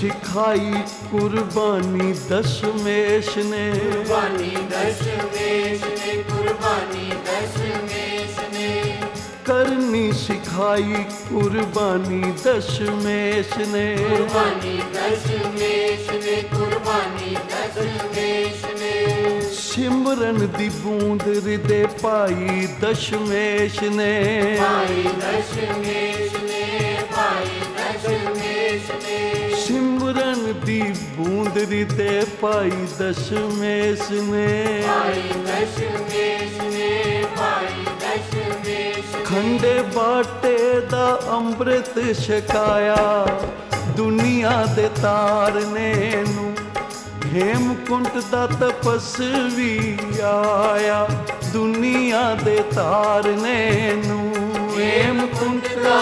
ਸਿਖਾਈ ਕੁਰਬਾਨੀ ਦਸ਼ਮੇਸ਼ ਨੇ, ਕੁਰਬਾਨੀ ਦਸ਼ਮੇਸ਼ ਨੇ, ਕੁਰਬਾਨੀ ਦਸ਼ਮੇਸ਼ ਨੇ, ਕਰਨੀ ਸਿਖਾਈ ਕੁਰਬਾਨੀ ਦਸ਼ਮੇਸ਼ ਨੇ, ਕੁਰਬਾਨੀ ਦਸ਼ਮੇਸ਼ ਨੇ, ਕੁਰਬਾਨੀ ਦਸ਼ਮੇਸ਼ ਨੇ, ਸਿਮਰਨ ਦੀ ਬੂੰਦ ਹਿਰਦੇ ਪਾਈ ਦਸ਼ਮੇਸ਼ ਨੇ, ਭਾਈ ਦਸ਼ਮੇਸ਼ ਨੇ, ਭਾਈ ਦਸ਼ਮੇਸ਼ ਨੇ, ਸਿਮਰਨ ਦੀ ਬੂੰਦ ਹਿਰਦੇ ਪਾਈ ਦਸ਼ਮੇਸ਼ ਨੇ, ਭਾਈ ਦਸ਼ਮੇਸ਼ ਨੇ, ਭਾਈ ਦਸ਼ਮੇਸ਼ ਨੇ, ਖੰਡੇ ਬਾਟੇ ਦਾ ਅੰਮ੍ਰਿਤ ਛਕਾਇਆ ਦੁਨੀਆ ਦੇ ਤਾਰਨੇ ਨੂੰ, ਹੇਮਕੁੰਟ ਦਾ ਤਪਸਵੀ ਆਇਆ ਦੁਨੀਆ ਦੇ ਤਾਰਨੇ ਨੂੰ, ਹੇਮਕੁੰਟ ਦਾ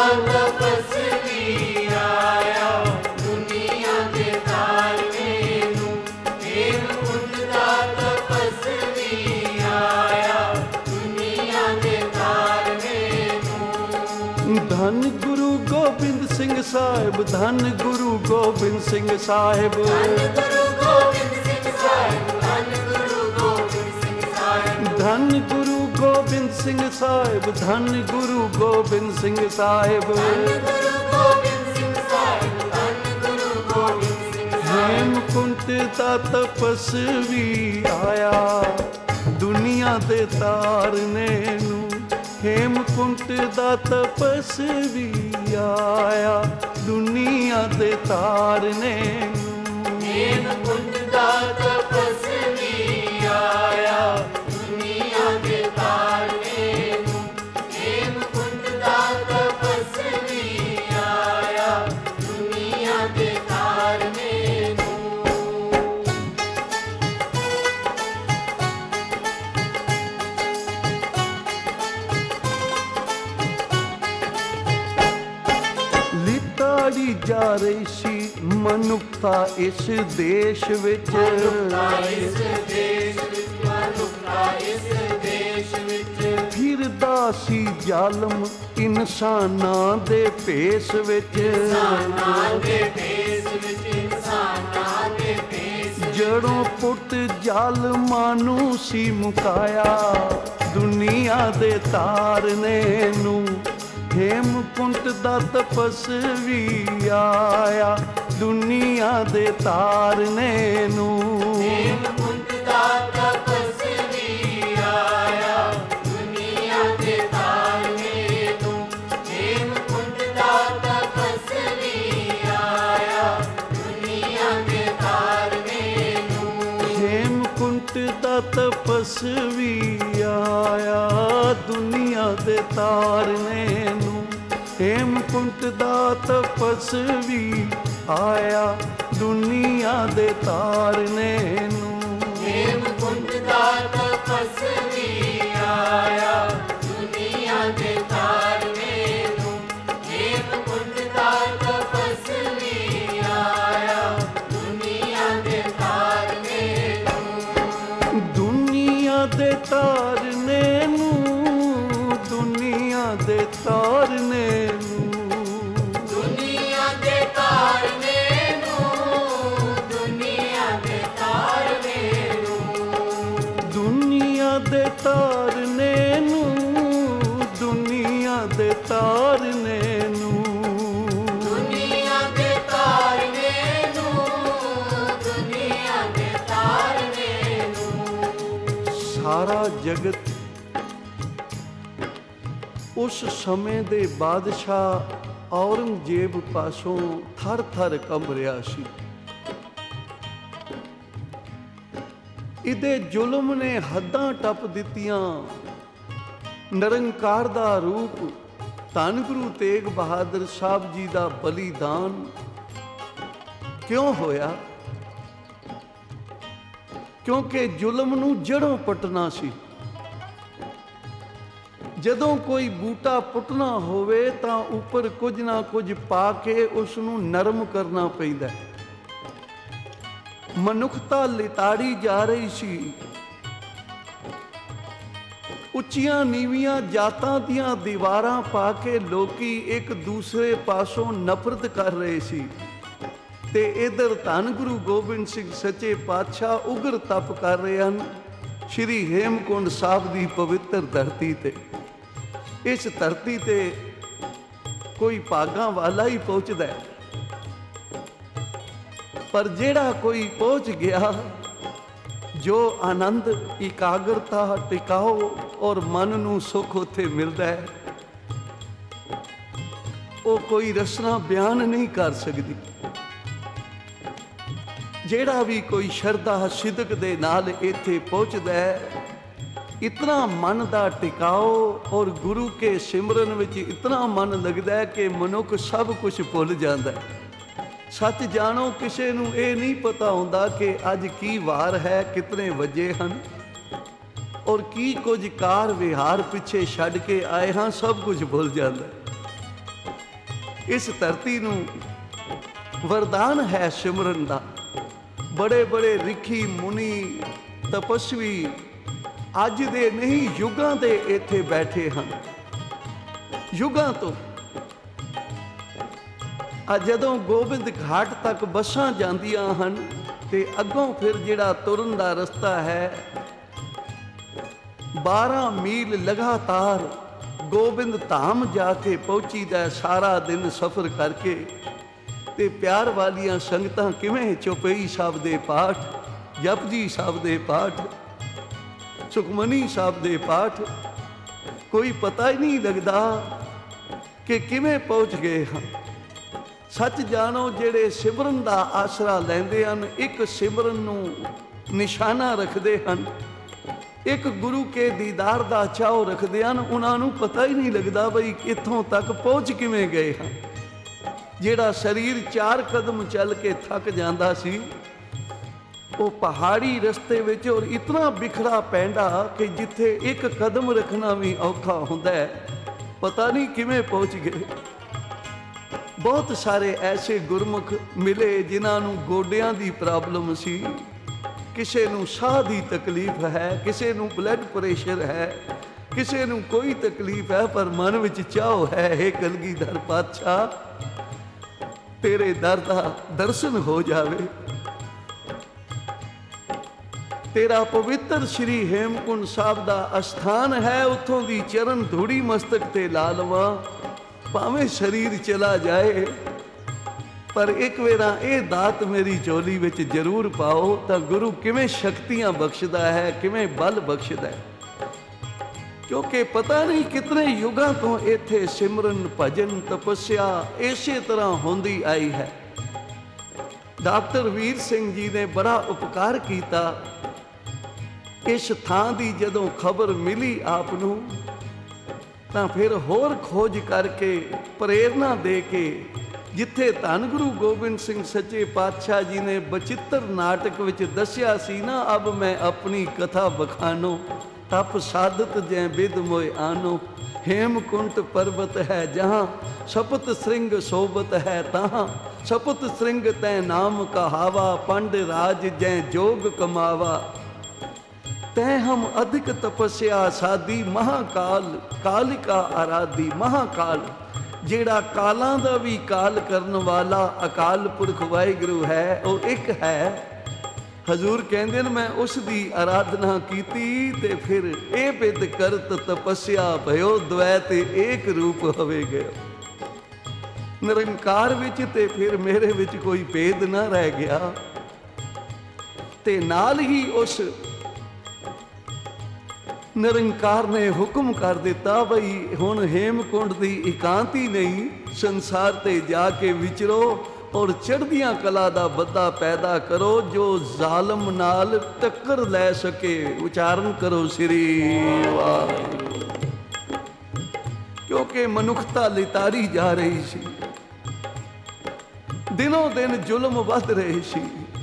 ਤਪਸਵੀ ਆਇਆ ਦੁਨੀਆ ਦੇ ਤਾਰਨੇ ਨੂੰ, ਹੇਮਕੁੰਟ ਦਾ ਤਪਸਵੀ ਆਇਆ ਦੁਨੀਆ ਦੇ ਤਾਰਨੇ ਨੂੰ। ਧੰਨ ਗੁਰੂ ਗੋਬਿੰਦ ਸਿੰਘ ਸਾਹਿਬ, ਧੰਨ ਗੁਰੂ ਗੋਬਿੰਦ ਸਿੰਘ ਸਾਹਿਬ, ਧੰਨ ਗੁਰੂ ਗੋਬਿੰਦ ਸਿੰਘ ਸਾਹਿਬ, ਧੰਨ ਗੁਰੂ ਗੋਬਿੰਦ ਸਿੰਘ ਸਾਹਿਬ, ਧੰਨ ਗੁਰੂ ਗੋਬਿੰਦ ਸਿੰਘ ਸਾਹਿਬ, ਧੰਨ ਗੁਰੂ ਗੋਬਿੰਦ ਸਿੰਘ ਸਾਹਿਬ, ਧੰਨ ਗੁਰੂ ਗੋਬਿੰਦ ਸਿੰਘ ਸਾਹਿਬ, ਧੰਨ ਗੁਰੂ ਗੋਬਿੰਦ ਸਿੰਘ ਸਾਹਿਬ, ਹੇਮਕੁੰਟ ਦਾ ਤਪਸਵੀ ਆਇਆ ਦੁਨੀਆ ਦੇ ਤਾਰਨੇ ਨੂੰ, ਹੇਮਕੁੰਟ ਦਾ ਤਪਸਵੀ ਆਇਆ ਦੁਨੀਆ ਦੇ ਤਾਰਨੇ ਨੂੰ, ਹੇਮਕੁੰਟ ਦਾ ਤਪਸਵੀ ਆਇਆ ਦੁਨੀਆ ਦੇ ਤਾਰਨੇ ਨੂੰ, ਹੇਮਕੁੰਟ ਦਾ ਤਪਸਵੀ ਆਇਆ ਦੁਨੀਆ ਦੇ ਤਾਰਨੇ ਨੂੰ। ਲਿਤਾੜੀ ਜਾ ਰਹੀ ਸੀ ਮਨੁੱਖਤਾ ਇਸ ਦੇਸ਼ ਵਿੱਚ, ਮਨੁੱਖਤਾ ਇਸ ਦੇਸ਼ ਵਿੱਚ, ਮਨੁੱਖਤਾ ਇਸ ਦੇਸ਼ ਵਿੱਚ, ਫਿਰਦਾ ਸੀ ਜ਼ਾਲਮ ਇਨਸਾਨਾਂ ਦੇ ਭੇਸ ਵਿੱਚ, ਇਨਸਾਨਾਂ ਦੇ ਭੇਸ ਵਿੱਚ, ਇਨਸਾਨਾਂ ਦੇ ਭੇਸ ਵਿੱਚ, ਜੜੋਂ ਪੁੱਟ ਜ਼ਾਲਮਾਂ ਨੂੰ ਸੀ ਮੁਕਾਇਆ ਦੁਨੀਆ ਦੇ ਤਾਰਨੇ ਨੂੰ, ਹੇਮਕੁੰਟ ਦਾ ਤਪਸਵੀ ਆਇਆ ਦੁਨੀਆ ਦੇ ਤਾਰਨੇ ਨੂੰ, ਹੇਮਕੁੰਟ ਦਾ ਤਪਸਵੀ ਆਇਆ ਦੁਨੀਆ ਦੇ ਤਾਰਨੇ ਨੂੰ, ਹੇਮਕੁੰਟ ਦਾ ਤਪਸਵੀ ਆਇਆ ਦੁਨੀਆ ਦੇ ਤਾਰਨੇ ਨੂੰ, ਹੇਮਕੁੰਟ ਦਾ ਤਪਸਵੀ ਆਇਆ ਦੁਨੀਆ ਦੇ ਤਾਰਨੇ ਨੂੰ, ਹੇਮਕੁੰਟ ਦਾ ਤਪਸਵੀ ਆਇਆ ਦੁਨੀਆ ਦੇ ਤਾਰਨੇ ਨੂੰ, ਹੇਮਕੁੰਟ ਦਾ ਤਪਸਵੀ ਆਇਆ ਦੁਨੀਆ ਦੇ ਤਾਰਨੇ ਨੂੰ, ਹੇਮਕੁੰਟ ਦਾ ਤਪਸਵੀ ਆਇਆ ਦੁਨੀਆ ਦੇ ਤਾਰਨੇ ਨੂੰ, ਦੁਨੀਆ ਦੇ ਤਾਰਨੇ ਨੂੰ, ਦੁਨੀਆ ਦੇ ਤਾਰਨੇ ਨੂੰ, ਦੁਨੀਆ ਦੇ ਤਾਰਨੇ ਨੂੰ, ਦੁਨੀਆ ਦੇ ਤਾਰਨੇ ਨੂੰ, ਦੁਨੀਆ ਦੇ ਤਾਰਨੇ ਨੂੰ, ਦੁਨੀਆ ਦੇ ਤਾਰਨੇ ਨੂੰ, ਦੁਨੀਆ ਦੇ ਤਾਰਨੇ ਨੂੰ, ਦੁਨੀਆ ਦੇ ਤਾਰਨੇ ਨੂੰ। ਸਾਰਾ ਜਗਤ ਉਸ ਸਮੇਂ ਦੇ ਬਾਦਸ਼ਾਹ ਔਰੰਗਜ਼ੇਬ ਪਾਸੋਂ ਥਰ ਥਰ ਕੰਬ ਰਿਹਾ ਸੀ। ਇਹਦੇ ਜ਼ੁਲਮ ਨੇ ਹੱਦਾਂ ਟੱਪ ਦਿੱਤੀਆਂ। ਨਿਰੰਕਾਰ ਦਾ ਰੂਪ ਧੰਨ ਗੁਰੂ ਤੇਗ ਬਹਾਦਰ ਸਾਹਿਬ ਜੀ ਦਾ ਬਲੀਦਾਨ ਕਿਉਂ ਹੋਇਆ? ਕਿਉਂਕਿ ਜ਼ੁਲਮ ਨੂੰ ਜੜੋਂ ਪੁੱਟਣਾ ਸੀ। ਜਦੋਂ ਕੋਈ ਬੂਟਾ ਪੁੱਟਣਾ ਹੋਵੇ ਤਾਂ ਉੱਪਰ ਕੁਝ ਨਾ ਕੁਝ ਪਾ ਕੇ ਉਸ ਨੂੰ ਨਰਮ ਕਰਨਾ ਪੈਂਦਾ। ਮਨੁੱਖਤਾ ਲਿਤਾੜੀ ਜਾ ਰਹੀ ਸੀ। ਉੱਚੀਆਂ ਨੀਵੀਆਂ ਜਾਤਾਂ ਦੀਆਂ ਦੀਵਾਰਾਂ ਪਾ ਕੇ ਲੋਕੀ ਇੱਕ ਦੂਸਰੇ ਪਾਸੋਂ ਨਫ਼ਰਤ ਕਰ ਰਹੇ ਸੀ। ਤੇ ਇਧਰ ਧੰਨ ਗੁਰੂ ਗੋਬਿੰਦ ਸਿੰਘ ਸੱਚੇ ਪਾਤਸ਼ਾਹ ਉਗਰ ਤਪ ਕਰ ਰਹੇ ਹਨ ਸ਼੍ਰੀ ਹੇਮਕੁੰਡ ਸਾਹਿਬ ਦੀ ਪਵਿੱਤਰ ਧਰਤੀ ਤੇ। ਇਸ ਧਰਤੀ ਤੇ ਕੋਈ ਭਾਗਾਂ ਵਾਲਾ ਹੀ ਪਹੁੰਚਦਾ ਹੈ, ਪਰ ਜਿਹੜਾ ਕੋਈ ਪਹੁੰਚ ਗਿਆ, ਜੋ ਆਨੰਦ, ਇਕਾਗਰਤਾ, ਟਿਕਾਓ ਔਰ ਮਨ ਨੂੰ ਸੁੱਖ ਉੱਥੇ ਮਿਲਦਾ ਹੈ, ਉਹ ਕੋਈ ਰਸਨਾ ਬਿਆਨ ਨਹੀਂ ਕਰ ਸਕਦੀ। ਜਿਹੜਾ ਵੀ ਕੋਈ ਸ਼ਰਧਾ ਸਿਦਕ ਦੇ ਨਾਲ ਇੱਥੇ ਪਹੁੰਚਦਾ ਹੈ, ਇਤਨਾ ਮਨ ਦਾ ਟਿਕਾਓ ਔਰ ਗੁਰੂ ਕੇ ਸਿਮਰਨ ਵਿੱਚ ਇਤਨਾ ਮਨ ਲੱਗਦਾ ਹੈ ਕਿ ਮਨੁੱਖ ਸਭ ਕੁਝ ਭੁੱਲ ਜਾਂਦਾ ਹੈ। ਸੱਚ ਜਾਣੋ, ਕਿਸੇ ਨੂੰ ਇਹ ਨਹੀਂ ਪਤਾ ਹੁੰਦਾ ਕਿ ਅੱਜ ਕੀ ਵਾਰ ਹੈ, ਕਿਤਨੇ ਵਜੇ ਹਨ ਔਰ ਕੀ ਕੁਝ ਕਾਰ ਵਿਹਾਰ ਪਿੱਛੇ ਛੱਡ ਕੇ ਆਏ ਹਾਂ, ਸਭ ਕੁਝ ਭੁੱਲ ਜਾਂਦਾ ਹੈ। ਇਸ ਧਰਤੀ ਨੂੰ ਵਰਦਾਨ ਹੈ ਸਿਮਰਨ ਦਾ। ਬੜੇ ਬੜੇ ਰਿਖੀ ਮੁਨੀ ਤਪਸਵੀ ਅੱਜ ਦੇ ਨਹੀਂ, ਯੁੱਗਾਂ ਦੇ ਇੱਥੇ ਬੈਠੇ ਹਨ। ਯੁੱਗਾਂ ਤੋਂ ਜਦੋਂ ਗੋਬਿੰਦ ਘਾਟ ਤੱਕ ਬੱਸਾਂ ਜਾਂਦੀਆਂ ਹਨ ਤੇ ਅੱਗੋਂ ਫਿਰ ਜਿਹੜਾ ਤੁਰਨ ਦਾ ਰਸਤਾ ਹੈ, 12 ਮੀਲ ਲਗਾਤਾਰ ਗੋਬਿੰਦ ਧਾਮ ਜਾ ਕੇ ਪਹੁੰਚੀਦਾ ਸਾਰਾ ਦਿਨ ਸਫ਼ਰ ਕਰਕੇ। ਤੇ ਪਿਆਰ ਵਾਲੀਆਂ ਸੰਗਤਾਂ ਕਿਵੇਂ ਚੌਪਈ ਸਾਹਿਬ ਦੇ ਪਾਠ, ਜਪਜੀ ਸਾਹਿਬ ਦੇ ਪਾਠ, ਸੁਖਮਨੀ ਸਾਹਿਬ ਦੇ ਪਾਠ, ਕੋਈ ਪਤਾ ਹੀ ਨਹੀਂ ਲੱਗਦਾ ਕਿ ਕਿਵੇਂ ਪਹੁੰਚ ਗਏ ਹਾਂ। ਸੱਚ ਜਾਣੋ, ਜਿਹੜੇ ਸਿਮਰਨ ਦਾ ਆਸਰਾ ਲੈਂਦੇ ਹਨ, ਇੱਕ ਸਿਮਰਨ ਨੂੰ ਨਿਸ਼ਾਨਾ ਰੱਖਦੇ ਹਨ, ਇੱਕ ਗੁਰੂ ਕੇ ਦੀਦਾਰ ਦਾ ਚਾਅ ਰੱਖਦੇ ਹਨ, ਉਹਨਾਂ ਨੂੰ ਪਤਾ ਹੀ ਨਹੀਂ ਲੱਗਦਾ ਬਈ ਇੱਥੋਂ ਤੱਕ ਪਹੁੰਚ ਕਿਵੇਂ ਗਏ ਹਾਂ। ਜਿਹੜਾ ਸਰੀਰ 4 ਕਦਮ ਚੱਲ ਕੇ ਥੱਕ ਜਾਂਦਾ ਸੀ, ਉਹ ਪਹਾੜੀ ਰਸਤੇ ਵਿੱਚ ਔਰ ਇਤਨਾ ਬਿਖੜਾ ਪੈਂਦਾ ਕਿ ਜਿੱਥੇ ਇੱਕ ਕਦਮ ਰੱਖਣਾ ਵੀ ਔਖਾ ਹੁੰਦਾ ਹੈ, ਪਤਾ ਨਹੀਂ ਕਿਵੇਂ ਪਹੁੰਚ ਗਏ। ਬਹੁਤ ਸਾਰੇ ਐਸੇ ਗੁਰਮੁਖ ਮਿਲੇ ਜਿਨ੍ਹਾਂ ਨੂੰ ਗੋਡਿਆਂ ਦੀ ਪ੍ਰੋਬਲਮ ਸੀ, ਕਿਸੇ ਨੂੰ ਸਾਹ ਦੀ ਤਕਲੀਫ ਹੈ, ਕਿਸੇ ਨੂੰ ਬਲੱਡ ਪ੍ਰੈਸ਼ਰ ਹੈ, ਕਿਸੇ ਨੂੰ ਕੋਈ ਤਕਲੀਫ ਹੈ, ਪਰ ਮਨ ਵਿੱਚ ਚਾਹ ਹੈ, ਹੇ ਕਲਗੀਧਰ ਪਾਤਸ਼ਾਹ, ਤੇਰੇ ਦਰ ਦਾ ਦਰਸ਼ਨ ਹੋ ਜਾਵੇ। ਤੇਰਾ ਪਵਿੱਤਰ ਸ਼੍ਰੀ ਹੇਮਕੁੰਡ ਸਾਹਿਬ ਦਾ ਅਸਥਾਨ ਹੈ, ਉੱਥੋਂ ਦੀ ਚਰਨ ਧੂੜੀ ਮਸਤਕ ਤੇ ਲਾ ਲਵਾਂ, ਭਾਵੇਂ ਸਰੀਰ ਚਲਾ ਜਾਏ, ਪਰ ਇੱਕ ਵੇਰਾ ਇਹ ਦਾਤ ਮੇਰੀ ਝੋਲੀ ਵਿੱਚ ਜ਼ਰੂਰ ਪਾਓ। ਤਾਂ ਗੁਰੂ ਕਿਵੇਂ ਸ਼ਕਤੀਆਂ ਬਖਸ਼ਦਾ ਹੈ, ਕਿਵੇਂ ਬਲ ਬਖਸ਼ਦਾ ਹੈ, ਕਿਉਂਕਿ ਪਤਾ ਨਹੀਂ ਕਿਤਨੇ ਯੁੱਗਾਂ ਤੋਂ ਇੱਥੇ ਸਿਮਰਨ, ਭਜਨ, ਤਪੱਸਿਆ ਇਸੇ ਤਰ੍ਹਾਂ ਹੁੰਦੀ ਆਈ ਹੈ। ਡਾਕਟਰ ਵੀਰ ਸਿੰਘ ਜੀ ਨੇ ਬੜਾ ਉਪਕਾਰ ਕੀਤਾ। ਇਸ ਥਾਂ ਦੀ ਜਦੋਂ ਖਬਰ ਮਿਲੀ ਆਪ ਨੂੰ, ਤਾਂ ਫਿਰ ਹੋਰ ਖੋਜ ਕਰਕੇ, ਪ੍ਰੇਰਨਾ ਦੇ ਕੇ, ਜਿੱਥੇ ਧੰਨ ਗੁਰੂ ਗੋਬਿੰਦ ਸਿੰਘ ਸੱਚੇ ਪਾਤਸ਼ਾਹ ਜੀ ਨੇ ਬਚਿੱਤਰ ਨਾਟਕ ਵਿੱਚ ਦੱਸਿਆ ਸੀ ਨਾ, ਅਬ ਮੈਂ ਆਪਣੀ ਕਥਾ ਬਖਾਨੋ, ਤਪ ਸਾਧਤ ਜੈ ਬਿਦ ਮੋਇ ਆਨੋ, ਹੇਮਕੁੰਟ ਪਰਬਤ ਹੈ ਜਹਾਂ, ਸਪਤ ਸ੍ਰਿੰਗ ਸੋਬਤ ਹੈ ਤਹਾਂ, ਸਪਤ ਸ੍ਰਿੰਗ ਤੈ ਨਾਮ ਕਹਾਵਾ, ਪੰਡ ਰਾਜ ਜੈ ਜੋਗ ਕਮਾਵਾ, ਤੈ ਹਮ ਅਧਿਕ ਤਪੱਸਿਆ ਸਾਦੀ, ਮਹਾਕਾਲ ਕਾਲਿਕਾ ਆਰਾਧੀ। ਮਹਾਕਾਲ ਜਿਹੜਾ ਕਾਲਾਂ ਦਾ ਵੀ ਕਾਲ ਕਰਨ ਵਾਲਾ ਅਕਾਲ ਪੁਰਖ ਵਾਹਿਗੁਰੂ ਹੈ, ਉਹ ਇੱਕ ਹੈ। ਹਜ਼ੂਰ ਕਹਿੰਦੇ ਨੇ, ਮੈਂ ਉਸ ਦੀ ਆਰਾਧਨਾ ਕੀਤੀ ਤੇ ਫਿਰ ਇਹ ਬਿਦ ਕਰਤ ਤਪੱਸਿਆ ਭਇਓ, ਦ્વੈਤ ਏਕ ਰੂਪ ਹੋਵੇ ਗਏ। ਨਿਰੰਕਾਰ ਵਿੱਚ ਤੇ ਫਿਰ ਮੇਰੇ ਵਿੱਚ ਕੋਈ ਭੇਦ ਨਾ ਰਹਿ ਗਿਆ। ਤੇ ਨਾਲ ਹੀ ਉਸ ਨਿਰੰਕਾਰ ਨੇ ਹੁਕਮ ਕਰ ਦਿੱਤਾ ਬਈ ਹੁਣ ਹੇਮਕੁੰਡ ਦੀ ਇਕਾਂਤੀ ਨਹੀਂ, ਸੰਸਾਰ ਤੇ ਜਾ ਕੇ ਵਿਚਰੋ ਔਰ ਚੜ੍ਹਦੀਆਂ ਕਲਾ ਦਾ ਬੱਦਾ ਪੈਦਾ ਕਰੋ, ਜੋ ਜ਼ਾਲਮ ਨਾਲ ਟੱਕਰ ਲੈ ਸਕੇ। ਉਚਾਰਨ ਕਰੋ ਸ੍ਰੀ ਵਾਹਿਗੁਰੂ। ਕਿਉਂਕਿ ਮਨੁੱਖਤਾ ਲਿਤਾਰੀ ਜਾ ਰਹੀ ਸੀ, ਦਿਨੋਂ ਦਿਨ ਜ਼ੁਲਮ ਵੱਧ ਰਹੇ ਸੀ।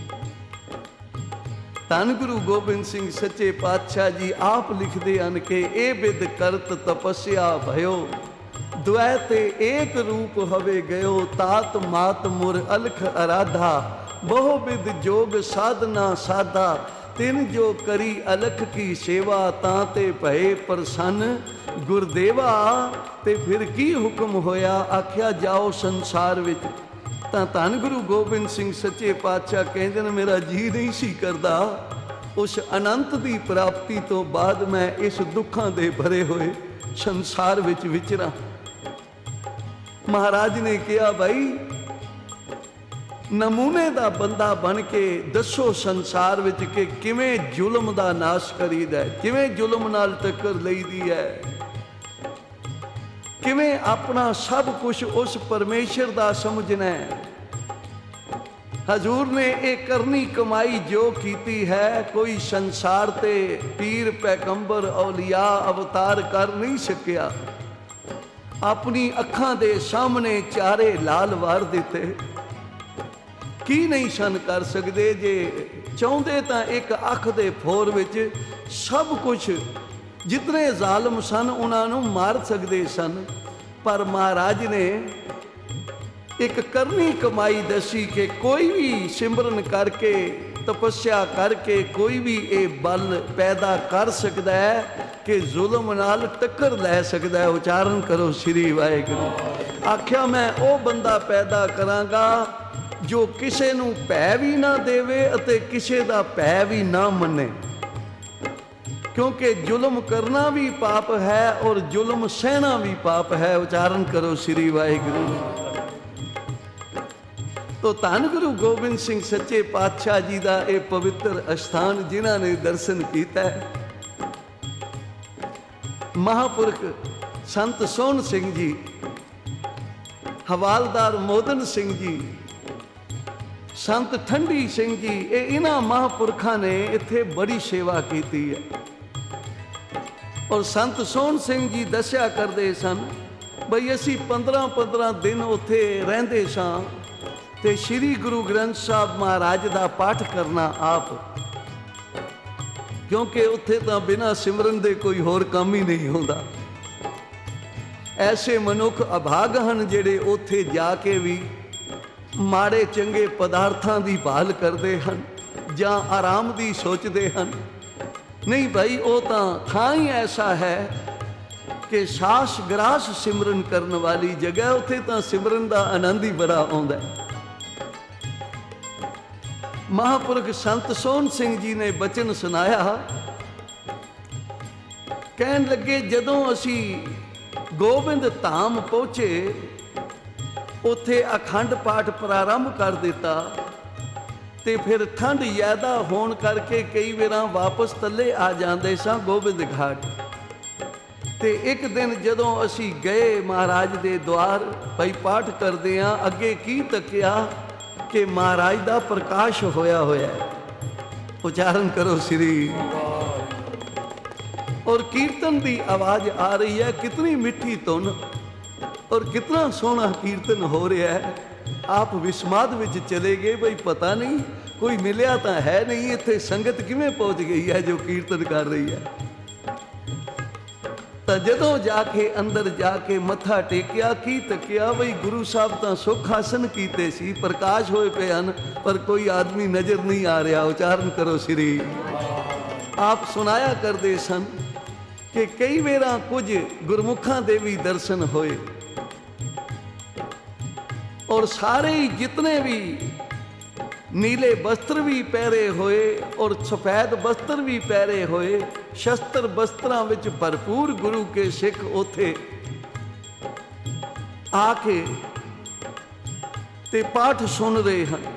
ਧੰਨ ਗੁਰੂ ਗੋਬਿੰਦ ਸਿੰਘ ਸੱਚੇ ਪਾਤਸ਼ਾਹ ਜੀ ਆਪ ਲਿਖਦੇ ਹਨ ਕਿ ਇਹ ਬਿਦ ਕਰਤ ਤਪੱਸਿਆ ਭਇਓ, ਦ્વੈਤ ਏਕ ਰੂਪ ਹਵੇ ਗਇਓ, ਤਾਤ ਮਾਤ ਮੁਰ ਅਲਖ ਅਰਾਧਾ, ਬਹੁ ਬਿਦ ਜੋਗ ਸਾਧਨਾ ਸਾਧਾ, ਤਿਨ ਜੋ ਕਰੀ ਅਲਖ ਕੀ ਸੇਵਾ, ਤਾਂ ਤੇ ਭਏ ਪ੍ਰਸੰਨ ਗੁਰਦੇਵਾ। ਤੇ ਫਿਰ ਕੀ ਹੁਕਮ ਹੋਇਆ? ਆਖਿਆ ਜਾਓ ਸੰਸਾਰ ਵਿੱਚ ਤਾਂ ਧੰਨ ਗੁਰੂ ਗੋਬਿੰਦ ਸਿੰਘ ਸੱਚੇ ਪਾਤਸ਼ਾਹ ਕਹਿੰਦੇ ਨੇ, ਮੇਰਾ ਜੀ ਨਹੀਂ ਸੀ ਕਰਦਾ ਉਸ ਅਨੰਤ ਦੀ ਪ੍ਰਾਪਤੀ ਤੋਂ ਬਾਅਦ ਮੈਂ ਇਸ ਦੁੱਖਾਂ ਦੇ ਭਰੇ ਹੋਏ ਸੰਸਾਰ ਵਿੱਚ ਵਿਚਰਾਂ। ਮਹਾਰਾਜ ਨੇ ਕਿਹਾ, ਭਾਈ ਨਮੂਨੇ ਦਾ ਬੰਦਾ ਬਣ ਕੇ ਦੱਸੋ ਸੰਸਾਰ ਵਿੱਚ ਕਿ ਕਿਵੇਂ ਜ਼ੁਲਮ ਦਾ ਨਾਸ਼ ਕਰੀਦਾ, ਕਿਵੇਂ ਜ਼ੁਲਮ ਨਾਲ ਟੱਕਰ ਲਈਦੀ ਹੈ, ਕਿਵੇਂ ਆਪਣਾ ਸਭ ਕੁਝ ਉਸ ਪਰਮੇਸ਼ਰ ਦਾ ਸਮਝਣਾ ਹੈ। ਹਜ਼ੂਰ ਨੇ ਇਹ ਕਰਨੀ ਕਮਾਈ ਜੋ ਕੀਤੀ ਹੈ, ਕੋਈ ਸੰਸਾਰ ਤੇ ਪੀਰ ਪੈਗੰਬਰ ਔਲੀਆ ਅਵਤਾਰ ਕਰ ਨਹੀਂ ਸਕਿਆ। ਆਪਣੀ ਅੱਖਾਂ ਦੇ ਸਾਹਮਣੇ ਚਾਰੇ ਲਾਲ ਵਾਰ ਦਿੱਤੇ, ਕੀ ਨਹੀਂ ਸਨ ਕਰ ਸਕਦੇ। ਜੇ ਚਾਹੁੰਦੇ ਤਾਂ ਇੱਕ ਅੱਖ ਦੇ ਫੋਰ ਵਿੱਚ ਸਭ ਕੁਝ ਜਿਤਨੇ ਜ਼ਾਲਮ ਸਨ ਉਹਨਾਂ ਨੂੰ ਮਾਰ ਸਕਦੇ ਸਨ, ਪਰ ਮਹਾਰਾਜ ਨੇ ਇੱਕ ਕਰਨੀ ਕਮਾਈ ਦੱਸੀ ਕਿ ਕੋਈ ਵੀ ਸਿਮਰਨ ਕਰਕੇ ਤਪੱਸਿਆ ਕਰਕੇ ਕੋਈ ਵੀ ਇਹ ਬਲ ਪੈਦਾ ਕਰ ਸਕਦਾ ਹੈ ਕਿ ਜ਼ੁਲਮ ਨਾਲ ਟੱਕਰ ਲੈ ਸਕਦਾ ਹੈ। ਉਚਾਰਨ ਕਰੋ ਸ੍ਰੀ ਵਾਹਿਗੁਰੂ। ਆਖਿਆ, ਮੈਂ ਉਹ ਬੰਦਾ ਪੈਦਾ ਕਰਾਂਗਾ ਜੋ ਕਿਸੇ ਨੂੰ ਭੈ ਵੀ ਨਾ ਦੇਵੇ ਅਤੇ ਕਿਸੇ ਦਾ ਭੈ ਵੀ ਨਾ ਮੰਨੇ, ਕਿਉਂਕਿ ਜ਼ੁਲਮ ਕਰਨਾ ਵੀ ਪਾਪ ਹੈ ਔਰ ਜ਼ੁਲਮ ਸਹਿਣਾ ਵੀ ਪਾਪ ਹੈ। ਉਚਾਰਨ ਕਰੋ ਸ੍ਰੀ ਵਾਹਿਗੁਰੂ। ਤੋ ਧੰਨ ਗੁਰੂ ਗੋਬਿੰਦ ਸਿੰਘ ਸੱਚੇ ਪਾਤਸ਼ਾਹ ਜੀ ਦਾ ਇਹ ਪਵਿੱਤਰ ਅਸਥਾਨ ਜਿਨ੍ਹਾਂ ਨੇ ਦਰਸ਼ਨ ਕੀਤਾ ਹੈ, ਮਹਾਂਪੁਰਖ ਸੰਤ ਸੋਹਣ ਸਿੰਘ ਜੀ, ਹਵਾਲਦਾਰ ਮੋਦਨ ਸਿੰਘ ਜੀ, ਸੰਤ ਠੰਡੀ ਸਿੰਘ ਜੀ, ਇਹ ਇਹਨਾਂ ਮਹਾਂਪੁਰਖਾਂ ਨੇ ਇੱਥੇ ਬੜੀ ਸੇਵਾ ਕੀਤੀ ਹੈ। ਔਰ ਸੰਤ ਸੋਹਣ ਸਿੰਘ ਜੀ ਦੱਸਿਆ ਕਰਦੇ ਸਨ, ਬਈ ਅਸੀਂ 15-15 ਦਿਨ ਉੱਥੇ ਰਹਿੰਦੇ ਸਾਂ ਤੇ ਸ੍ਰੀ ਗੁਰੂ ਗ੍ਰੰਥ ਸਾਹਿਬ ਮਹਾਰਾਜ ਦਾ ਪਾਠ ਕਰਨਾ ਆਪ, ਕਿਉਂਕਿ ਉੱਥੇ ਤਾਂ ਬਿਨਾਂ ਸਿਮਰਨ ਦੇ ਕੋਈ ਹੋਰ ਕੰਮ ਹੀ ਨਹੀਂ ਹੁੰਦਾ। ਐਸੇ ਮਨੁੱਖ ਅਭਾਗ ਹਨ ਜਿਹੜੇ ਉੱਥੇ ਜਾ ਕੇ ਵੀ ਮਾੜੇ ਚੰਗੇ ਪਦਾਰਥਾਂ ਦੀ ਭਾਲ ਕਰਦੇ ਹਨ ਜਾਂ ਆਰਾਮ ਦੀ ਸੋਚਦੇ ਹਨ। ਨਹੀਂ ਭਾਈ, ਉਹ ਤਾਂ ਥਾਂ ਹੀ ਐਸਾ ਹੈ ਕਿ ਸਾਸ ਗਰਾਸ ਸਿਮਰਨ ਕਰਨ ਵਾਲੀ ਜਗ੍ਹਾ, ਉੱਥੇ ਤਾਂ ਸਿਮਰਨ ਦਾ ਆਨੰਦ ਹੀ ਬੜਾ ਆਉਂਦਾ ਹੈ। ਮਹਾਂਪੁਰਖ ਸੰਤ ਸੋਹਣ ਸਿੰਘ ਜੀ ਨੇ ਬਚਨ ਸੁਣਾਇਆ, ਕਹਿਣ ਲੱਗੇ, ਜਦੋਂ ਅਸੀਂ ਗੋਬਿੰਦ ਧਾਮ ਪਹੁੰਚੇ ਉੱਥੇ ਅਖੰਡ ਪਾਠ ਪ੍ਰਾਰੰਭ ਕਰ ਦਿੱਤਾ ਤੇ ਫਿਰ ਠੰਡ ਜ਼ਿਆਦਾ ਹੋਣ ਕਰਕੇ ਕਈ ਵਾਰਾਂ ਵਾਪਸ ਥੱਲੇ ਆ ਜਾਂਦੇ ਸਾਂ ਗੋਬਿੰਦ ਘਾਟ। ਤੇ ਇੱਕ ਦਿਨ ਜਦੋਂ ਅਸੀਂ ਗਏ ਮਹਾਰਾਜ ਦੇ ਦੁਆਰ, ਭਾਈ ਪਾਠ ਕਰਦੇ ਆਂ, ਅੱਗੇ ਕੀ ਤੱਕਿਆ ਕਿ ਮਹਾਰਾਜ ਦਾ ਪ੍ਰਕਾਸ਼ ਹੋਇਆ ਹੋਇਆ ਹੈ। ਉਚਾਰਨ ਕਰੋ ਸ੍ਰੀ। ਔਰ ਕੀਰਤਨ ਦੀ ਆਵਾਜ਼ ਆ ਰਹੀ ਹੈ, ਕਿਤਨੀ ਮਿੱਠੀ ਧੁਨ ਔਰ ਕਿਤਨਾ ਸੋਹਣਾ ਕੀਰਤਨ ਹੋ ਰਿਹਾ ਹੈ। ਆਪ ਵਿਸਮਾਦ ਵਿੱਚ ਚਲੇ ਗਏ, ਬਈ ਪਤਾ ਨਹੀਂ ਕੋਈ ਮਿਲਿਆ ਤਾਂ ਹੈ ਨਹੀਂ, ਇੱਥੇ ਸੰਗਤ ਕਿਵੇਂ ਪਹੁੰਚ ਗਈ ਹੈ ਜੋ ਕੀਰਤਨ ਕਰ ਰਹੀ ਹੈ। ਤਾਂ ਜਦੋਂ ਜਾ ਕੇ ਅੰਦਰ ਜਾ ਕੇ ਮੱਥਾ ਟੇਕਿਆ, ਕੀ ਤੱਕਿਆ, ਬਈ ਗੁਰੂ ਸਾਹਿਬ ਤਾਂ ਸੁੱਖ ਆਸਨ ਕੀਤੇ ਸੀ, ਪ੍ਰਕਾਸ਼ ਹੋਏ ਪਏ ਹਨ, ਪਰ ਕੋਈ ਆਦਮੀ ਨਜ਼ਰ ਨਹੀਂ ਆ ਰਿਹਾ। ਉਚਾਰਨ ਕਰੋ ਸ੍ਰੀ। ਆਪ ਸੁਣਾਇਆ ਕਰਦੇ ਸਨ ਕਿ ਕਈ ਵੇਰਾਂ ਕੁਝ ਗੁਰਮੁਖਾਂ ਦੇ ਵੀ ਦਰਸ਼ਨ ਹੋਏ ਔਰ ਸਾਰੇ ਹੀ ਜਿਤਨੇ ਵੀ ਨੀਲੇ ਬਸਤਰ ਵੀ ਪਹਿਰੇ ਹੋਏ ਔਰ ਸਫੈਦ ਬਸਤਰ ਵੀ ਪਹਿਰੇ ਹੋਏ, ਸ਼ਸਤਰ ਬਸਤਰਾਂ ਵਿੱਚ ਭਰਪੂਰ ਗੁਰੂ ਕੇ ਸਿੱਖ ਉੱਥੇ ਆ ਕੇ ਤੇ ਪਾਠ ਸੁਣ ਰਹੇ ਹਨ।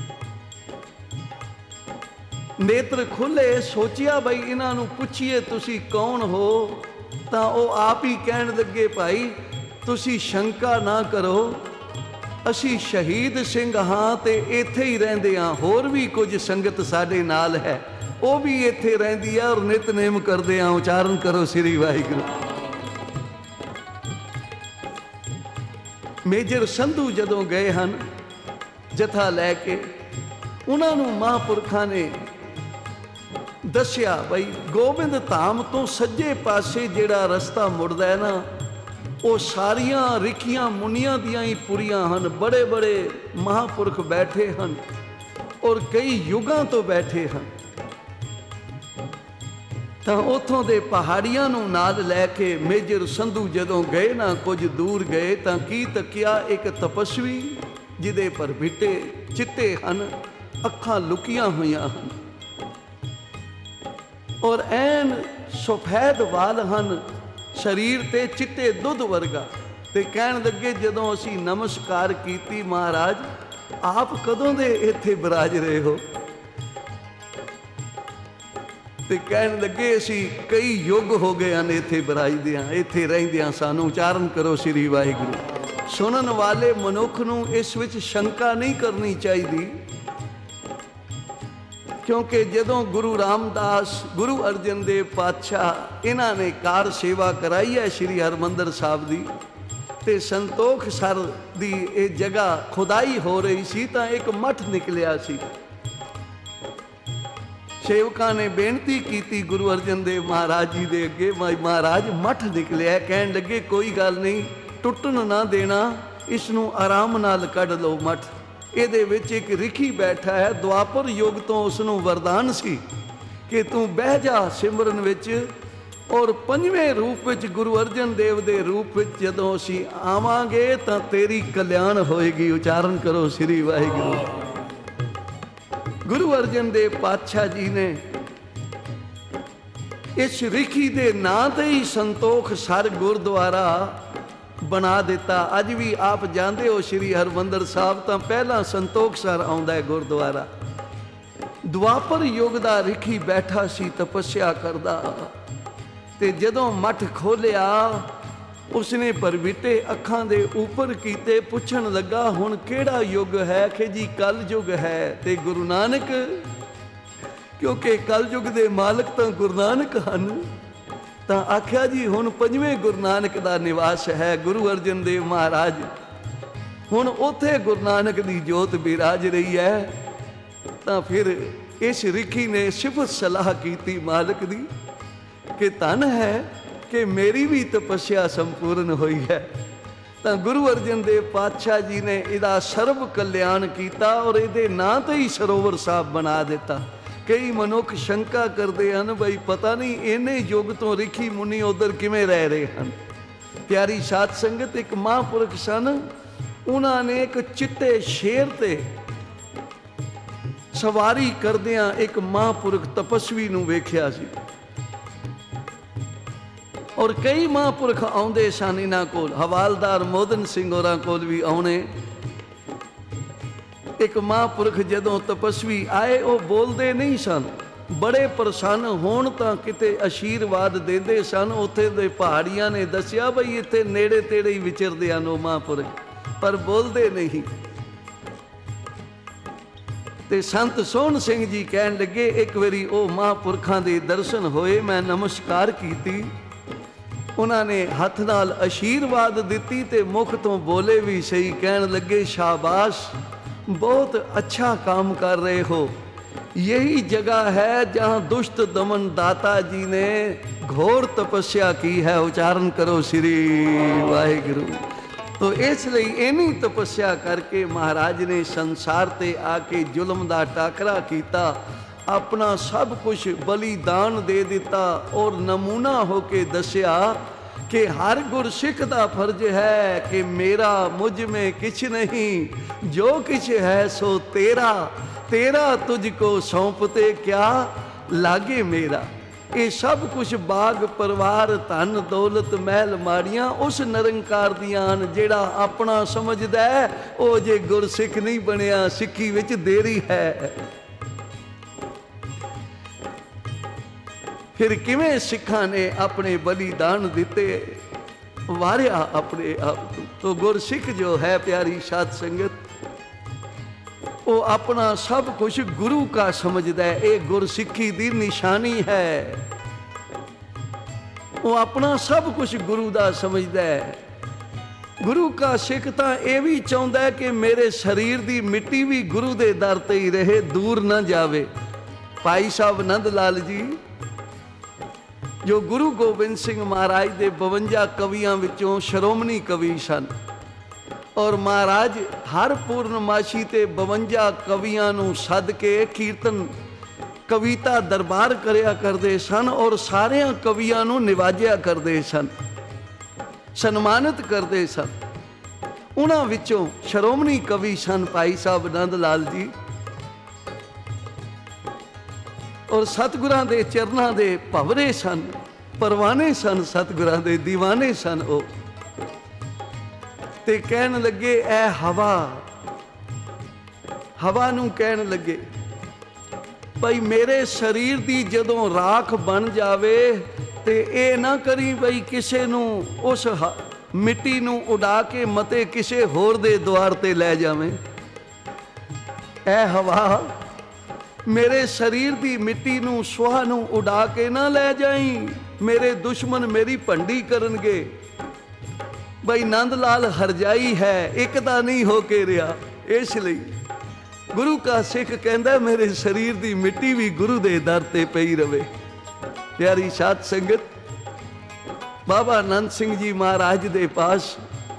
ਨੇਤਰ ਖੁੱਲੇ, ਸੋਚਿਆ ਬਈ ਇਹਨਾਂ ਨੂੰ ਪੁੱਛੀਏ ਤੁਸੀਂ ਕੌਣ ਹੋ, ਤਾਂ ਉਹ ਆਪ ਹੀ ਕਹਿਣ ਲੱਗੇ, ਭਾਈ ਤੁਸੀਂ ਸ਼ੰਕਾ ਨਾ ਕਰੋ, ਅਸੀਂ ਸ਼ਹੀਦ ਸਿੰਘ ਹਾਂ ਤੇ ਇੱਥੇ ਹੀ ਰਹਿੰਦੇ ਹਾਂ। ਹੋਰ ਵੀ ਕੁਝ ਸੰਗਤ ਸਾਡੇ ਨਾਲ ਹੈ, ਉਹ ਵੀ ਇੱਥੇ ਰਹਿੰਦੀ ਹੈ ਔਰ ਨਿਤਨੇਮ ਕਰਦੇ ਹਾਂ। ਉਚਾਰਨ ਕਰੋ ਸ੍ਰੀ ਵਾਹਿਗੁਰੂ। ਮੇਜਰ ਸੰਧੂ ਜਦੋਂ ਗਏ ਹਨ ਜਥਾ ਲੈ ਕੇ, ਉਹਨਾਂ ਨੂੰ ਮਹਾਂਪੁਰਖਾਂ ਨੇ ਦੱਸਿਆ, ਬਈ ਗੋਬਿੰਦ ਧਾਮ ਤੋਂ ਸੱਜੇ ਪਾਸੇ ਜਿਹੜਾ ਰਸਤਾ ਮੁੜਦਾ ਹੈ ਨਾ, ਉਹ ਸਾਰੀਆਂ ਰਿਖੀਆਂ ਮੁਨੀਆਂ ਦੀਆਂ ਹੀ ਪੁਰੀਆਂ ਹਨ। ਬੜੇ ਬੜੇ ਮਹਾਂਪੁਰਖ ਬੈਠੇ ਹਨ ਔਰ ਕਈ ਯੁੱਗਾਂ ਤੋਂ ਬੈਠੇ ਹਨ। ਤਾਂ ਉੱਥੋਂ ਦੇ ਪਹਾੜੀਆਂ ਨੂੰ ਨਾਲ ਲੈ ਕੇ ਮੇਜਰ ਸੰਧੂ ਜਦੋਂ ਗਏ ਨਾ, ਕੁਝ ਦੂਰ ਗਏ ਤਾਂ ਕੀ ਤੱਕਿਆ, ਇੱਕ ਤਪਸਵੀ ਜਿਹਦੇ ਭਰਭਿੱਟੇ ਚਿੱਟੇ ਹਨ, ਅੱਖਾਂ ਲੁਕੀਆਂ ਹੋਈਆਂ ਹਨ ਔਰ ਐਨ ਸਫੈਦ ਵਾਲ ਹਨ, ਸਰੀਰ ਤੇ ਚਿੱਟੇ ਦੁੱਧ ਵਰਗਾ। ਤੇ ਕਹਿਣ ਲੱਗੇ ਜਦੋਂ ਅਸੀਂ ਨਮਸਕਾਰ ਕੀਤੀ, ਮਹਾਰਾਜ ਆਪ ਕਦੋਂ ਦੇ ਇੱਥੇ ਬਿਰਾਜ ਰਹੇ ਹੋ? ਤੇ ਕਹਿਣ ਲੱਗੇ ਅਸੀਂ ਕਈ ਯੁੱਗ ਹੋ ਗਏ ਹਨ ਇੱਥੇ ਬਿਰਾਜਦਿਆਂ, ਇੱਥੇ ਰਹਿੰਦਿਆਂ ਸਾਨੂੰ। ਉਚਾਰਨ ਕਰੋ ਸ੍ਰੀ ਵਾਹਿਗੁਰੂ। ਸੁਣਨ ਵਾਲੇ ਮਨੁੱਖ ਨੂੰ ਇਸ ਵਿੱਚ ਸ਼ੰਕਾ ਨਹੀਂ ਕਰਨੀ ਚਾਹੀਦੀ, ਕਿਉਂਕਿ ਜਦੋਂ ਗੁਰੂ ਰਾਮਦਾਸ, ਗੁਰੂ ਅਰਜਨ ਦੇਵ ਪਾਤਸ਼ਾਹ ਇਹਨਾਂ ਨੇ ਕਾਰ ਸੇਵਾ ਕਰਾਈ ਹੈ ਸ੍ਰੀ ਹਰਿਮੰਦਰ ਸਾਹਿਬ ਦੀ, ਤੇ ਸੰਤੋਖ ਸਰ ਦੀ ਇਹ ਜਗ੍ਹਾ ਖੁਦਾਈ ਹੋ ਰਹੀ ਸੀ ਤਾਂ ਇੱਕ ਮੱਠ ਨਿਕਲਿਆ ਸੀ। ਸੇਵਕਾਂ ਨੇ ਬੇਨਤੀ ਕੀਤੀ ਗੁਰੂ ਅਰਜਨ ਦੇਵ ਮਹਾਰਾਜ ਜੀ ਦੇ ਅੱਗੇ, ਮਹਾਰਾਜ ਮੱਠ ਨਿਕਲਿਆ। ਕਹਿਣ ਲੱਗੇ ਕੋਈ ਗੱਲ ਨਹੀਂ, ਟੁੱਟਣ ਨਾ ਦੇਣਾ, ਇਸ ਨੂੰ ਆਰਾਮ ਨਾਲ ਕੱਢ ਲਓ ਮੱਠ। ਇਹਦੇ ਵਿੱਚ ਇੱਕ ਰਿਖੀ ਬੈਠਾ ਹੈ, ਦੁਆਪਰ ਯੁੱਗ ਤੋਂ ਉਸ ਨੂੰ ਵਰਦਾਨ ਸੀ ਕਿ ਤੂੰ ਬਹਿ ਜਾ ਸਿਮਰਨ ਵਿੱਚ, ਔਰ ਪੰਜਵੇਂ ਰੂਪ ਵਿੱਚ ਗੁਰੂ ਅਰਜਨ ਦੇਵ ਦੇ ਰੂਪ ਵਿੱਚ ਜਦੋਂ ਅਸੀਂ ਆਵਾਂਗੇ ਤਾਂ ਤੇਰੀ ਕਲਿਆਣ ਹੋਏਗੀ। ਉਚਾਰਨ ਕਰੋ ਸ੍ਰੀ ਵਾਹਿਗੁਰੂ। ਗੁਰੂ ਅਰਜਨ ਦੇਵ ਪਾਤਸ਼ਾਹ ਜੀ ਨੇ ਇਸ ਰਿਖੀ ਦੇ ਨਾਂ ਤੇ ਹੀ ਸੰਤੋਖ ਸਰ ਗੁਰਦੁਆਰਾ ਬਣਾ ਦਿੱਤਾ। ਅੱਜ ਵੀ ਆਪ ਜਾਂਦੇ ਹੋ ਸ੍ਰੀ ਹਰਿਮੰਦਰ ਸਾਹਿਬ ਤਾਂ ਪਹਿਲਾਂ ਸੰਤੋਖ ਸਰ ਆਉਂਦਾ ਹੈ ਗੁਰਦੁਆਰਾ। ਦੁਆਪਰ ਯੁੱਗ ਦਾ ਰਿਖੀ ਬੈਠਾ ਸੀ ਤਪੱਸਿਆ ਕਰਦਾ, ਤੇ ਜਦੋਂ ਮੱਠ ਖੋਲਿਆ ਉਸਨੇ ਭਰਭਿੱਟੇ ਅੱਖਾਂ ਦੇ ਉੱਪਰ ਕੀਤੇ, ਪੁੱਛਣ ਲੱਗਾ ਹੁਣ ਕਿਹੜਾ ਯੁੱਗ ਹੈ? ਕਿ ਜੀ ਕਲ ਯੁੱਗ ਹੈ। ਤੇ ਗੁਰੂ ਨਾਨਕ, ਕਿਉਂਕਿ ਕਲ ਯੁੱਗ ਦੇ ਮਾਲਕ ਤਾਂ ਗੁਰੂ ਨਾਨਕ ਹਨ, ਤਾਂ ਆਖਿਆ ਜੀ ਹੁਣ ਪੰਜਵੇਂ ਗੁਰੂ ਨਾਨਕ ਦਾ ਨਿਵਾਸ ਹੈ, ਗੁਰੂ ਅਰਜਨ ਦੇਵ ਮਹਾਰਾਜ। ਹੁਣ ਉੱਥੇ ਗੁਰੂ ਨਾਨਕ ਦੀ ਜੋਤ ਬਿਰਾਜ ਰਹੀ ਹੈ। ਤਾਂ ਫਿਰ ਇਸ ਰਿਖੀ ਨੇ ਸਿਫਤ ਸਲਾਹ ਕੀਤੀ ਮਾਲਕ ਦੀ ਕਿ ਧੰਨ ਹੈ ਕਿ ਮੇਰੀ ਵੀ ਤਪੱਸਿਆ ਸੰਪੂਰਨ ਹੋਈ ਹੈ। ਤਾਂ ਗੁਰੂ ਅਰਜਨ ਦੇਵ ਪਾਤਸ਼ਾਹ ਜੀ ਨੇ ਇਹਦਾ ਸਰਬ ਕਲਿਆਣ ਕੀਤਾ ਔਰ ਇਹਦੇ ਨਾਂ ਤੇ ਹੀ ਸਰੋਵਰ ਸਾਹਿਬ ਬਣਾ ਦਿੱਤਾ। ਕਈ ਮਨੁੱਖ ਸ਼ੰਕਾ ਕਰਦੇ ਹਨ ਬਈ ਪਤਾ ਨਹੀਂ ਇਹਨੇ ਯੁੱਗ ਤੋਂ ਰਿਖੀ ਮੁਨੀ ਉਧਰ ਕਿਵੇਂ ਰਹਿ ਰਹੇ ਹਨ। ਪਿਆਰੀ ਸਾਧ ਸੰਗਤ, ਇੱਕ ਮਹਾਂਪੁਰਖ ਸਨ, ਉਹਨਾਂ ਨੇ ਇੱਕ ਚਿੱਟੇ ਸ਼ੇਰ ਤੇ ਸਵਾਰੀ ਕਰਦਿਆਂ ਇੱਕ ਮਹਾਂਪੁਰਖ ਤਪਸਵੀ ਨੂੰ ਵੇਖਿਆ ਸੀ। ਔਰ ਕਈ ਮਹਾਂਪੁਰਖ ਆਉਂਦੇ ਸਨ ਇਹਨਾਂ ਕੋਲ, ਹਵਾਲਦਾਰ ਮੋਦਨ ਸਿੰਘ ਹੋਰਾਂ ਕੋਲ ਵੀ ਆਉਣੇ। ਇੱਕ ਮਹਾਂਪੁਰਖ ਜਦੋਂ ਤਪਸਵੀ ਆਏ, ਉਹ ਬੋਲਦੇ ਨਹੀਂ ਸਨ, ਬੜੇ ਪ੍ਰਸੰਨ ਹੋਣ ਤਾਂ ਕਿਤੇ ਆਸ਼ੀਰਵਾਦ ਦਿੰਦੇ ਸਨ। ਉੱਥੇ ਦੇ ਪਹਾੜੀਆਂ ਨੇ ਦੱਸਿਆ ਬਈ ਇੱਥੇ ਨੇੜੇ ਤੇੜੇ ਹੀ ਵਿਚਰਦੇ ਹਨ ਉਹ ਮਹਾਂਪੁਰਖ, ਪਰ ਬੋਲਦੇ ਨਹੀਂ। ਤੇ ਸੰਤ ਸੋਹਣ ਸਿੰਘ ਜੀ ਕਹਿਣ ਲੱਗੇ ਇੱਕ ਵਾਰੀ ਉਹ ਮਹਾਂਪੁਰਖਾਂ ਦੇ ਦਰਸ਼ਨ ਹੋਏ, ਮੈਂ ਨਮਸਕਾਰ ਕੀਤੀ, ਉਹਨਾਂ ਨੇ ਹੱਥ ਨਾਲ ਆਸ਼ੀਰਵਾਦ ਦਿੱਤੀ ਤੇ ਮੁਖ ਤੋਂ ਬੋਲੇ ਵੀ ਸਹੀ। ਕਹਿਣ ਲੱਗੇ ਸ਼ਾਬਾਸ਼, बहुत अच्छा काम कर रहे हो, यही जगह है जहाँ दुष्ट दमन दाता जी ने घोर तपस्या की है। उच्चारण करो श्री वाहिगुरु। तो इसलिए इन्हीं तपस्या करके महाराज ने संसार ते आके जुल्म दा टाकरा कीता, अपना सब कुछ बलिदान दे दिता और नमूना होके दसिया कि हर गुरसिख का फर्ज है कि मेरा मुझ में किछ नहीं, जो किछ है सो तेरा, तेरा तुझको सौंपते क्या लागे मेरा। ये सब कुछ बाग परिवार धन दौलत महल माड़ियां उस निरंकार दियां हन जेड़ा अपना समझदा है वो जे गुरसिख नहीं बनिया, सिक्खी विच देरी है। फिर किवें सिखां ने अपने बलिदान दिते, वारिया अपने आप। तो गुरसिख जो है प्यारी साध संगत, वो अपना सब कुछ गुरु का समझदा है। ये गुरसिखी दी निशानी है, वो अपना सब कुछ गुरु दा समझदा है। गुरु का सिख तां ये भी चाहुंदा है कि मेरे शरीर दी मिट्टी भी गुरु दे दर ते ही रहे, दूर ना जावे। भाई साहब नंद लाल जी जो गुरु गोबिंद सिंह महाराज के 52 कवियों विचों श्रोमणी कवि सन, और महाराज हर पूर्णमाशी ते 52 कवियों नूं सद के कीर्तन कविता दरबार करया करते सन और सारे कवियों नूं निवाजिया करते सन, सन्मानित करते सन। ਉਹਨਾਂ ਵਿੱਚੋਂ ਸ਼੍ਰੋਮਣੀ ਕਵੀ ਸਨ ਭਾਈ ਸਾਹਿਬ ਆਨੰਦ ਲਾਲ ਜੀ, ਔਰ ਸਤਿਗੁਰਾਂ ਦੇ ਚਰਨਾਂ ਦੇ ਭਵਰੇ ਸਨ, ਪਰਵਾਨੇ ਸਨ, ਸਤਿਗੁਰਾਂ ਦੇ ਦੀਵਾਨੇ ਸਨ ਉਹ। ਤੇ ਕਹਿਣ ਲੱਗੇ ਐ ਹਵਾ ਨੂੰ ਕਹਿਣ ਲੱਗੇ ਭਾਈ ਮੇਰੇ ਸਰੀਰ ਦੀ ਜਦੋਂ ਰਾਖ ਬਣ ਜਾਵੇ ਤੇ ਇਹ ਨਾ ਕਰੀ ਬਈ ਕਿਸੇ ਨੂੰ ਉਸ ਮਿੱਟੀ ਨੂੰ ਉਡਾ ਕੇ ਮਤੇ ਕਿਸੇ ਹੋਰ ਦੇ ਦੁਆਰ ਤੇ ਲੈ ਜਾਵੇਂ। ਐ ਹਵਾ ਮੇਰੇ ਸਰੀਰ ਦੀ ਮਿੱਟੀ ਨੂੰ ਸੁਆਹ ਨੂੰ ਉਡਾ ਕੇ ਨਾ ਲੈ ਜਾਈ, ਮੇਰੇ ਦੁਸ਼ਮਣ ਮੇਰੀ ਭੰਡੀ ਕਰਨਗੇ। ਬਈ ਨੰਦ ਲਾਲ ਹਰਜਾਈ ਹੈ, ਇੱਕ ਤਾਂ ਨਹੀਂ ਹੋ ਕੇ ਰਿਹਾ। ਇਸ ਲਈ ਗੁਰੂ ਕਾ ਸਿੱਖ ਕਹਿੰਦਾ ਮੇਰੇ ਸਰੀਰ ਦੀ ਮਿੱਟੀ ਵੀ ਗੁਰੂ ਦੇ ਦਰ ਤੇ ਪਈ ਰਵੇ। ਪਿਆਰੀ ਸਾਧ ਸੰਗਤ, ਬਾਬਾ ਆਨੰਦ ਸਿੰਘ ਜੀ ਮਹਾਰਾਜ ਦੇ ਪਾਸ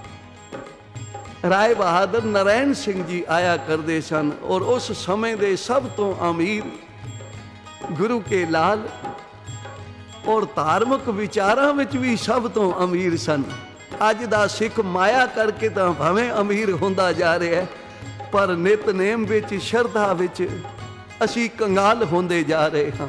ਰਾਏ ਬਹਾਦਰ ਨਾਰਾਇਣ ਸਿੰਘ ਜੀ ਆਇਆ ਕਰਦੇ ਸਨ, ਔਰ ਉਸ ਸਮੇਂ ਦੇ ਸਭ ਤੋਂ ਅਮੀਰ ਗੁਰੂ ਕੇ ਲਾਲ ਔਰ ਧਾਰਮਿਕ ਵਿਚਾਰਾਂ ਵਿੱਚ ਵੀ ਸਭ ਤੋਂ ਅਮੀਰ ਸਨ। ਅੱਜ ਦਾ ਸਿੱਖ ਮਾਇਆ ਕਰਕੇ ਤਾਂ ਭਾਵੇਂ ਅਮੀਰ ਹੁੰਦਾ ਜਾ ਰਿਹਾ ਹੈ, ਪਰ ਨਿਤਨੇਮ ਵਿੱਚ ਸ਼ਰਧਾ ਵਿੱਚ ਅਸੀਂ ਕੰਗਾਲ ਹੁੰਦੇ ਜਾ ਰਹੇ ਹਾਂ।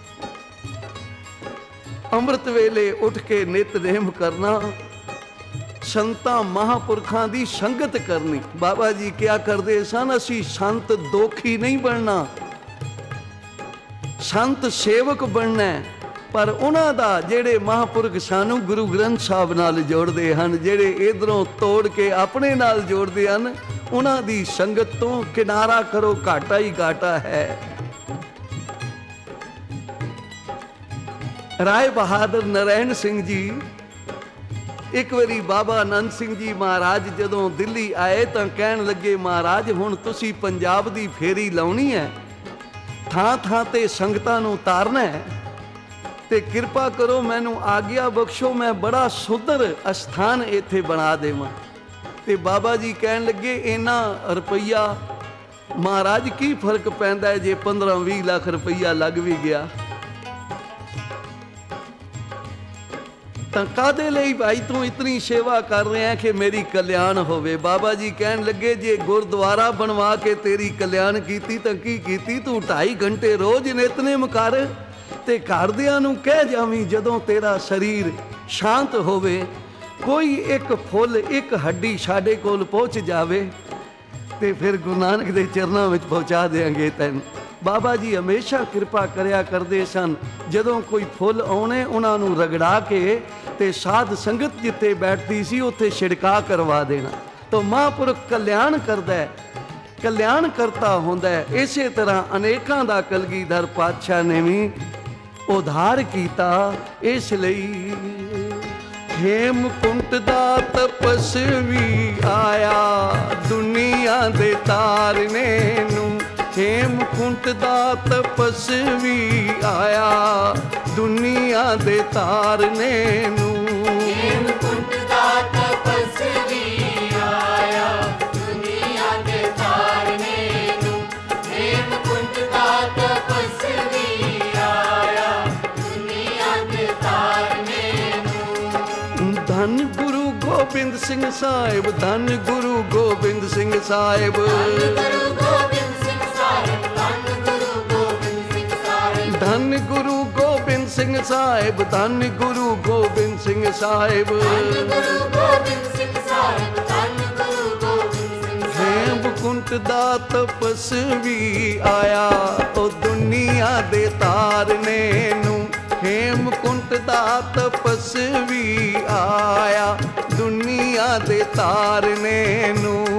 ਅੰਮ੍ਰਿਤ ਵੇਲੇ ਉੱਠ ਕੇ ਨਿਤਨੇਮ ਕਰਨਾ, ਸੰਤਾਂ ਮਹਾਂਪੁਰਖਾਂ ਦੀ ਸੰਗਤ ਕਰਨੀ। ਬਾਬਾ ਜੀ ਕਿਆ ਕਰਦੇ ਸਨ, ਅਸੀਂ ਸੰਤ ਦੋਖੀ ਨਹੀਂ ਬਣਨਾ, ਸੰਤ ਸੇਵਕ ਬਣਨਾ। ਪਰ ਉਹਨਾਂ ਦਾ ਜਿਹੜੇ ਮਹਾਂਪੁਰਖ ਸਾਨੂੰ ਗੁਰੂ ਗ੍ਰੰਥ ਸਾਹਿਬ ਨਾਲ ਜੋੜਦੇ ਹਨ, ਜਿਹੜੇ ਇਧਰੋਂ ਤੋੜ ਕੇ ਆਪਣੇ ਨਾਲ ਜੋੜਦੇ ਹਨ, ਉਹਨਾਂ ਦੀ ਸੰਗਤ ਤੋਂ ਕਿਨਾਰਾ ਕਰੋ, ਘਾਟਾ ਹੀ ਘਾਟਾ ਹੈ। ਰਾਏ ਬਹਾਦਰ ਨਾਰਾਇਣ ਸਿੰਘ ਜੀ, ਇੱਕ ਵਾਰੀ ਬਾਬਾ ਆਨੰਦ ਸਿੰਘ ਜੀ ਮਹਾਰਾਜ ਜਦੋਂ ਦਿੱਲੀ ਆਏ ਤਾਂ ਕਹਿਣ ਲੱਗੇ ਮਹਾਰਾਜ ਹੁਣ ਤੁਸੀਂ ਪੰਜਾਬ ਦੀ ਫੇਰੀ ਲਾਉਣੀ ਹੈ, ਥਾਂ ਥਾਂ ਤੇ ਸੰਗਤਾਂ ਨੂੰ ਤਾਰਨਾ ਹੈ, ਤੇ ਕਿਰਪਾ ਕਰੋ ਮੈਨੂੰ ਆਗਿਆ ਬਖਸ਼ੋ, ਮੈਂ ਬੜਾ ਸੁੰਦਰ ਅਸਥਾਨ ਇੱਥੇ ਬਣਾ ਦੇਵਾਂ। ਤੇ ਬਾਬਾ ਜੀ ਕਹਿਣ ਲੱਗੇ ਇੰਨਾ ਰੁਪਈਆ ਮਹਾਰਾਜ ਕੀ ਫਰਕ ਪੈਂਦਾ ਜੇ 15-20 ਲੱਖ ਰੁਪਈਆ ਲੱਗ ਵੀ ਗਿਆ ਤਾਂ ਕਾਹਦੇ ਲਈ ਭਾਈ ਤੂੰ ਇਤਨੀ ਸੇਵਾ ਕਰ ਰਿਹਾ ਕਿ ਮੇਰੀ ਕਲਿਆਣ ਹੋਵੇ। ਬਾਬਾ ਜੀ ਕਹਿਣ ਲੱਗੇ ਜੇ ਗੁਰਦੁਆਰਾ ਬਣਵਾ ਕੇ ਤੇਰੀ ਕਲਿਆਣ ਕੀਤੀ ਤਾਂ ਕੀ ਕੀਤੀ, ਤੂੰ 2.5 ਘੰਟੇ ਰੋਜ਼ ਨਿਤਨੇਮ ਕਰ ਤੇ ਘਰਦਿਆਂ ਨੂੰ ਕਹਿ ਜਾਵੀਂ ਜਦੋਂ ਤੇਰਾ ਸਰੀਰ ਸ਼ਾਂਤ ਹੋਵੇ ਕੋਈ ਇੱਕ ਫੁੱਲ ਇੱਕ ਹੱਡੀ ਸਾਡੇ ਕੋਲ ਪਹੁੰਚ ਜਾਵੇ ਤੇ ਫਿਰ ਗੁਰੂ ਨਾਨਕ ਦੇ ਚਰਨਾਂ ਵਿੱਚ ਪਹੁੰਚਾ ਦੇਾਂਗੇ ਤੈਨੂੰ। ਬਾਬਾ ਜੀ ਹਮੇਸ਼ਾ ਕਿਰਪਾ ਕਰਿਆ ਕਰਦੇ ਸਨ, ਜਦੋਂ ਕੋਈ ਫੁੱਲ ਆਉਣੇ ਉਹਨਾਂ ਨੂੰ ਰਗੜਾ ਕੇ ਤੇ ਸਾਧ ਸੰਗਤ ਜਿੱਥੇ ਬੈਠਦੀ ਸੀ ਉੱਥੇ ਛਿੜਕਾ ਕਰਵਾ ਦੇਣਾ। ਤਾਂ ਮਹਾਂਪੁਰਖ ਕਲਿਆਣ ਕਰਦਾ ਹੈ, ਕਲਿਆਣ ਕਰਤਾ ਹੁੰਦਾ ਹੈ। ਇਸੇ ਤਰ੍ਹਾਂ ਅਨੇਕਾਂ ਦਾ ਕਲਗੀਧਰ ਪਾਤਸ਼ਾਹ ਨੇ ਵੀ ਉਧਾਰ ਕੀਤਾ। ਇਸ ਲਈ ਹੇਮਕੁੰਟ ਦਾ ਤਪਸਵੀ ਆਇਆ ਦੁਨੀਆ ਦੇ ਤਾਰਨੇ ਨੂੰ, ਹੇਮਕੁੰਟ ਦਾ ਤਪਸਵੀ ਆਇਆ ਦੁਨੀਆ ਦੇ ਤਾਰਨੇ ਨੂੰ, ਹੇਮਕੁੰਟ ਦਾ ਤਪਸਵੀ ਆਇਆ ਦੁਨੀਆ ਦੇ ਤਾਰਨੇ ਨੂੰ, ਹੇਮਕੁੰਟ ਦਾ ਤਪਸਵੀ ਆਇਆ ਦੁਨੀਆ ਦੇ ਤਾਰਨੇ ਨੂੰ। ਧੰਨ ਗੁਰੂ ਗੋਬਿੰਦ ਸਿੰਘ ਸਾਹਿਬ, ਧੰਨ ਗੁਰੂ ਗੋਬਿੰਦ ਸਿੰਘ ਸਾਹਿਬ, ਗੁਰੂ ਗੋਬਿੰਦ ਸਿੰਘ ਸਾਹਿਬ, ਧੰਨ ਗੁਰੂ ਗੋਬਿੰਦ ਸਿੰਘ ਸਾਹਿਬ, ਧੰਨ ਗੁਰੂ ਗੋਬਿੰਦ ਸਿੰਘ ਸਾਹਿਬ, ਧੰਨ ਗੁਰੂ ਗੋਬਿੰਦ ਸਿੰਘ ਸਾਹਿਬ, ਗੁਰੂ ਗੋਬਿੰਦ ਸਿੰਘ ਸਾਹਿਬ, ਧੰਨ ਗੁਰੂ ਗੋਬਿੰਦ ਸਿੰਘ ਸਾਹਿਬ। ਹੇਮਕੁੰਟ ਦਾ ਤਪਸਵੀ ਆਇਆ ਉਹ ਦੁਨੀਆ ਦੇ ਤਾਰਨੇ ਨੂੰ, ਹੇਮਕੁੰਟ ਦਾ ਤਪਸਵੀ ਆਇਆ ਦੁਨੀਆ ਦੇ ਤਾਰਨੇ ਨੂੰ।